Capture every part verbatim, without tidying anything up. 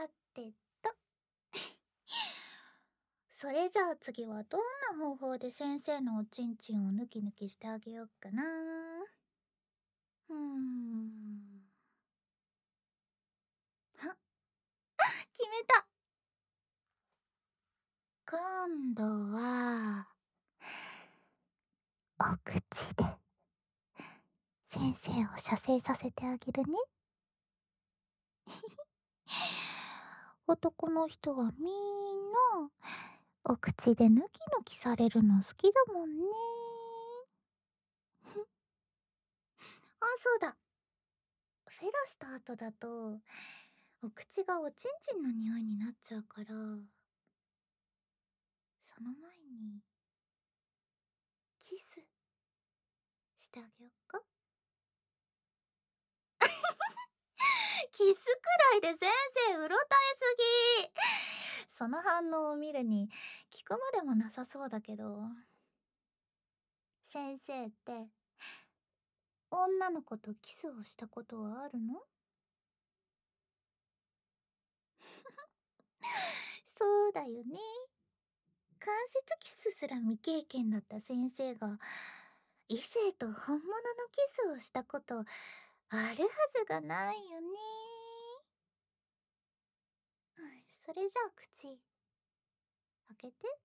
さてと。それじゃあ次はどんな方法で先生のおちんちんをヌキヌキしてあげようかな。うーん。は、決めた。今度はお口で先生を射精させてあげるね。男の人はみんなお口でヌキヌキされるの好きだもんね。あ、そうだ。フェラした後だとお口がおちんちんの匂いになっちゃうから、その前にキスしてあげよっか。キスくらいで先生うろたえすぎ。その反応を見るに聞くまでもなさそうだけど、先生って女の子とキスをしたことはあるの？そうだよね。関節キスすら未経験だった先生が異性と本物のキスをしたことあるはずがないよね。うん、それじゃあ口開けて。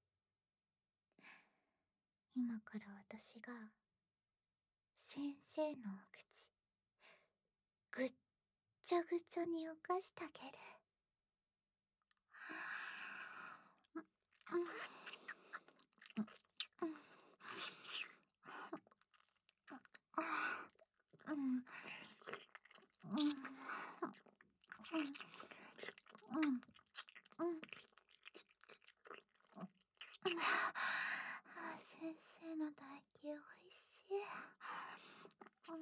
今から私が先生のお口ぐっちゃぐちゃに犯してあげる。うんうんうんうん先生の唾液おいしい。うん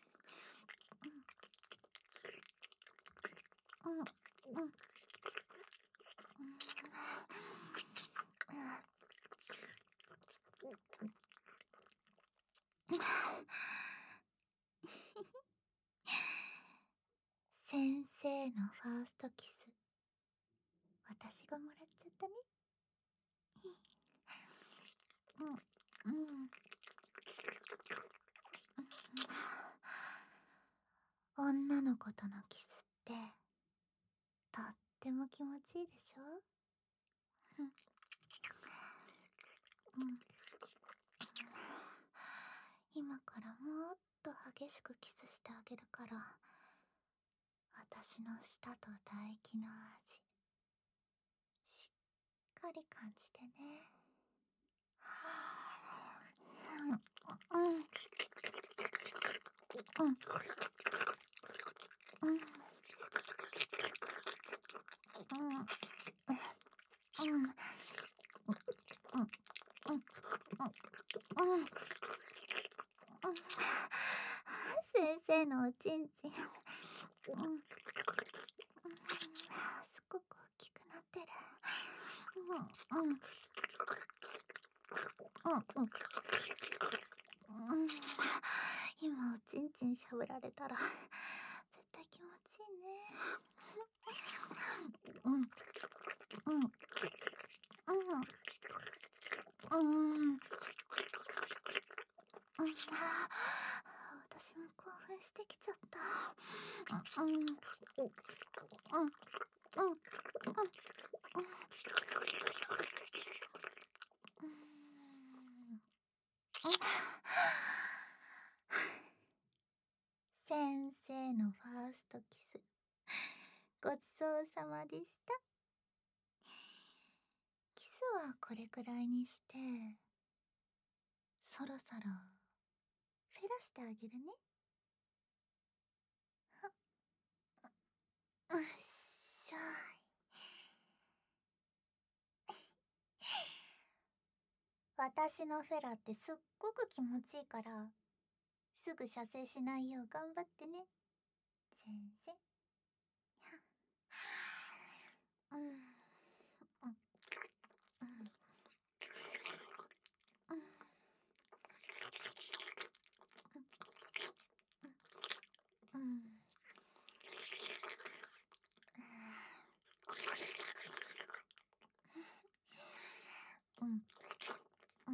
うんうん先生のファーストキス私がもらっちゃったね。うんうん女の子とのキスってとっても気持ちいいでしょ。うんうん今からもっと激しくキスしてあげるから、私の舌と唾液の味しっかり感じてね。うんうんうんうんうんうんうん先生のおちんちん、うん、すごく大きくなってる。うんうんうんうん今おちんちんしゃぶられたら絶対気持ちいいね。うんうんうんうんうん私も興奮してきちゃった。うんうんうんうんうん先生のファーストキスごちそうさまでした。キスはこれくらいにして、そろそろフェラしてあげるね。うっしょい。私のフェラってすっごく気持ちいいから、すぐ射精しないよう頑張ってね、先生。うんうんうんうんうん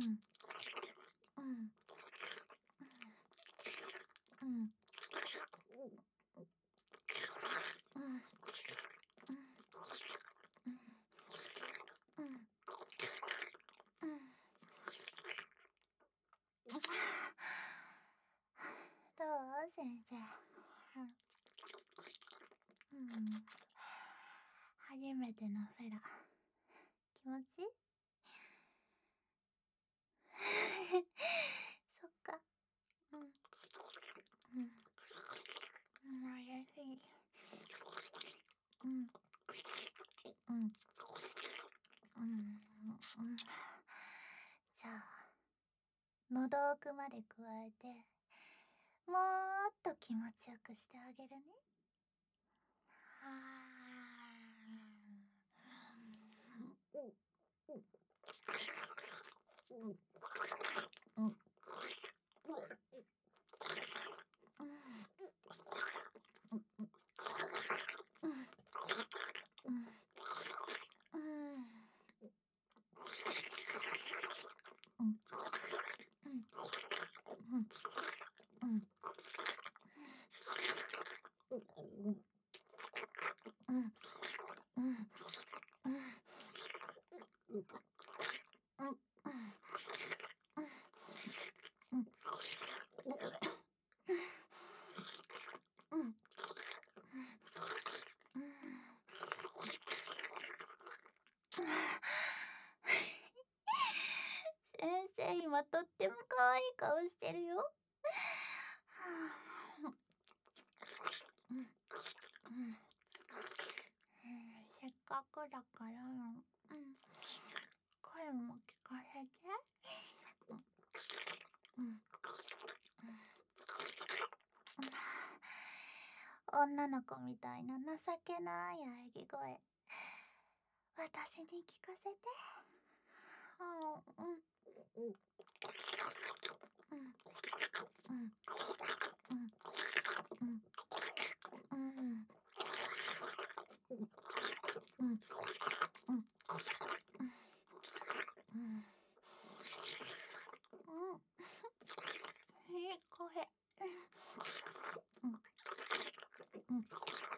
うんうんうんうんうんうんうん。どう先生。うん。初めてのフェラ。気持ちいい？そっか。うん。うん。うん、嬉しい。うん。うん。うん。うん。じゃあ、喉奥まで加えて、もーっと気持ちよくしてあげるね。はー。うん。うんうんうんうんうんうんうん先生今とっても可愛い顔してるよ。はあうんうんせっかくだから、うん、声も聞かせて。うん、女の子みたいな情けない喘ぎ声、私に聞かせて。うん、うん、うん、うん、うん、うん、うん、うん、うん、うん、うん。いい声。うん、うん、うん、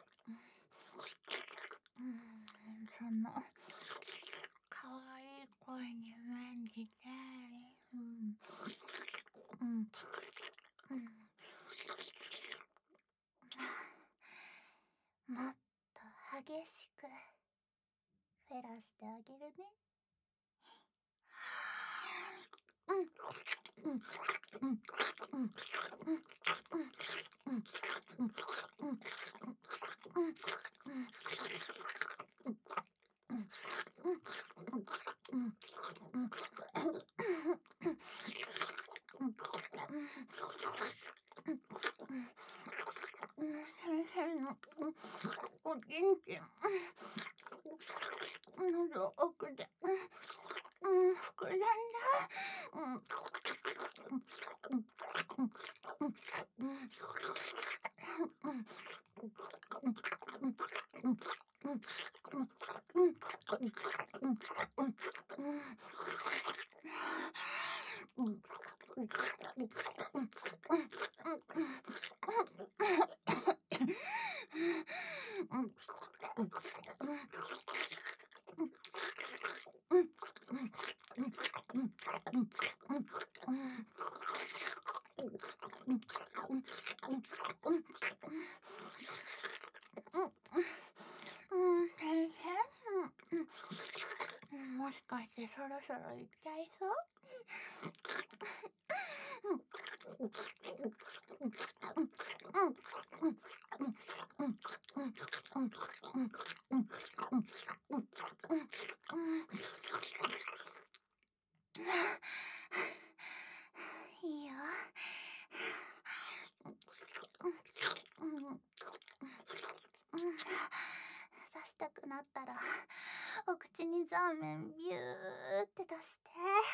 うん、その可愛い声に免じて、うん、うん、うん。もっと激しくフェラしてあげるね。うん、うん、うん、うん、うん、うん、うん、うん、うん、うん、先生のおちんちん、喉奥で、うん、膨らんだ。うん、うん、うん、うん、うん、先生、もしかしてそろそろ行っちゃいそう？いいよ。うん、うん、出したくなったらお口にザーメンビューって出して。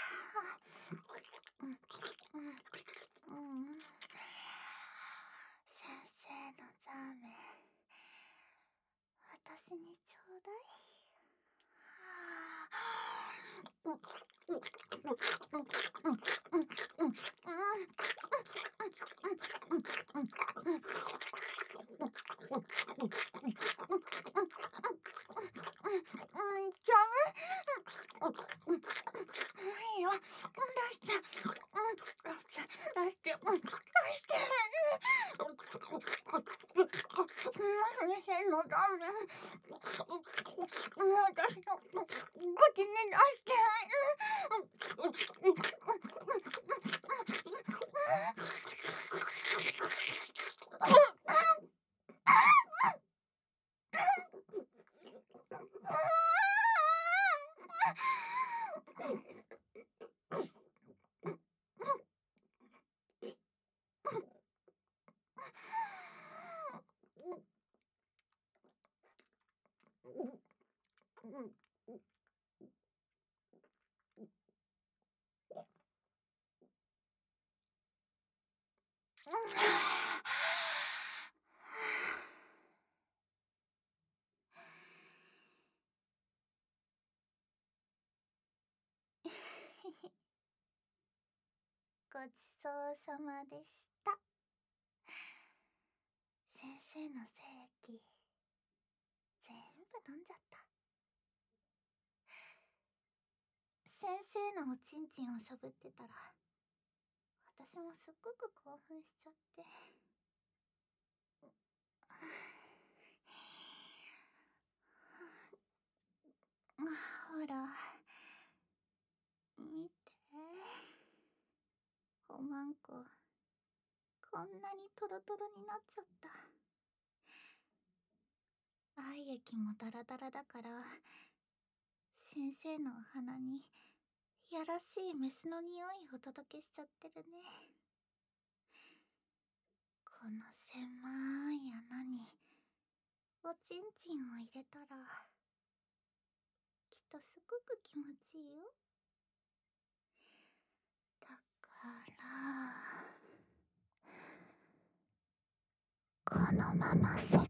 うん、うん、うん、先生のザーメン私にちょうだい。はあ、うん、うん、 いいよ、出して、出して、出して、何してんの、ダメ。私の口に出して。ごちそうさまでした。先生の精液全部飲んじゃった。先生のおちんちんをしゃぶってたら、私もすっごく興奮しちゃって。ほら、見て。おまんこ、こんなにトロトロになっちゃった。愛液もダラダラだから、先生のお鼻にやらしいメスの匂いをお届けしちゃってるね。この狭い穴におちんちんを入れたら、きっとすごく気持ちいいよ。だからこのままセッ